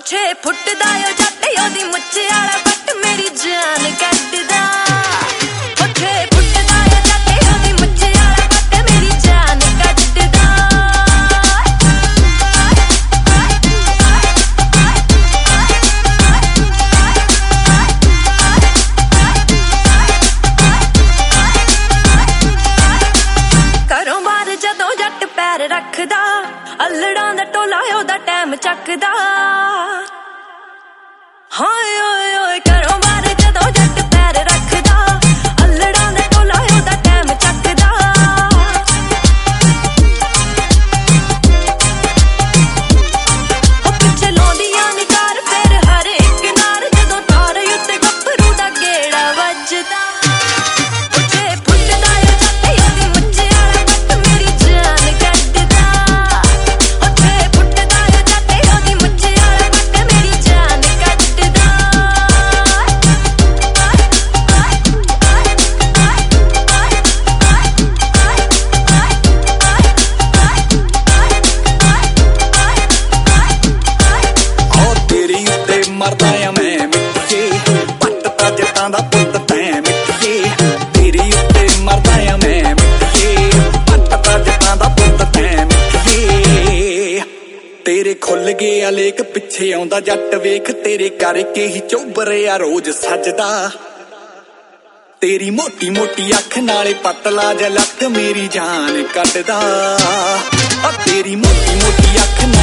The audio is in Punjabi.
6 ਫੁੱਟ ਦਾ ਓ ਜੱਟ ਉਹਦੀ ਮੁੱਛ ਵਾਲਾ ਬੱਟ ਮੇਰੀ ਜਾਨ ਕੱਢਦਾ। 6 ਫੁੱਟ ਦਾ ਓ ਜੱਟ ਉਹਦੀ ਮੁੱਛ ਵਾਲਾ ਬੱਟ ਮੇਰੀ ਜਾਨ ਕੱਢਦਾ। ਘਰੋਂ ਬਾਹਰ ਜਦੋਂ ਜੱਟ ਪੈਰ ਰੱਖਦਾ ਅਲੜਾਂ ਦਾ ਟੋਲਾ ਉਹਦਾ ਟਾਈਮ ਚੱਕਦਾ। ਹਾਏ ਓਏ ਓਏ ਘਰੋਂ ਬਾਹਰ ਜਦੋਂ ਜੱਟ ਪੈਰ ਰੱਖਦਾ ਅਲੜਾਂ ਦਾ ਟੋਲਾ ਉਹਦਾ ਟਾਈਮ ਚੱਕਦਾ। ਉਹ ਪਿੱਛੇ ਲਾਉਂਦੀਆਂ ਨੀ ਕਾਰ ਫਿਰ ਹਰ ਇੱਕ ਨਾਰ ਜਦੋਂ ਤਾਰ ਉੱਤੇ ਗੱਭਰੂ ਦਾ ਗੇੜਾ ਵੱਜਦਾ। ਮਰਦਾ ਆ ਮੈਂ ਮਿੱਟੀਏ ਪੱਟ ਤਾਂ ਜੱਟਾਂ ਦਾ ਪੁੱਤ ਤੈਂ ਮਿੱਟੀਏ। ਤੇਰੀ ਉੱਤੇ ਮਰਦਾ ਆ ਮੈਂ ਮਿੱਟੀਏ ਪੱਟ ਤਾਂ ਜੱਟਾਂ ਦਾ ਪੁੱਤ ਤੈਂ ਮਿੱਟੀਏ। ਤੇਰੇ ਖੁੱਲ ਗਏ ਅਲੇਖ ਪਿੱਛੇ ਆਉਂਦਾ ਜੱਟ ਵੇਖ ਤੇਰੇ ਕਰਕੇ ਹੀ ਚੋਬਰਿਆ ਰੋਜ਼ ਸੱਜਦਾ। ਤੇਰੀ ਮੋਟੀ ਮੋਟੀ ਅੱਖ ਨਾਲੇ ਪਤਲਾ ਜਿਹਾ ਲੱਕ ਮੇਰੀ ਜਾਨ ਕੱਢਦਾ। ਤੇਰੀ ਮੋਟੀ ਮੋਟੀ ਅੱਖ